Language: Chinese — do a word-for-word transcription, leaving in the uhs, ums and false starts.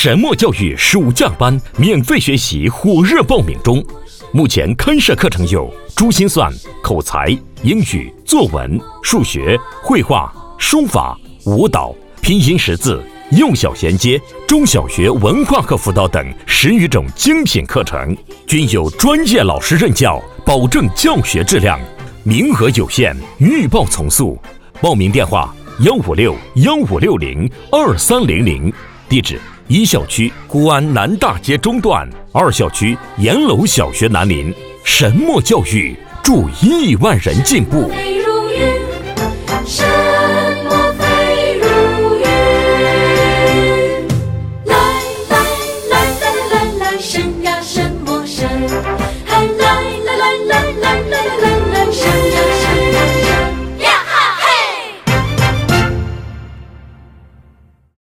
神墨教育暑假班免费学习火热报名中，目前开设课程有珠心算、口才、英语、作文、数学、绘画、书法、舞蹈、拼音识字、幼小衔接、中小学文化课辅导等十余种精品课程，均有专业老师任教，保证教学质量。名额有限，预报从速。报名电话：幺五六幺五六零二三零零，地址：一校区固安南大街中段，二校区严楼小学南邻。神墨教育，助亿万人进步。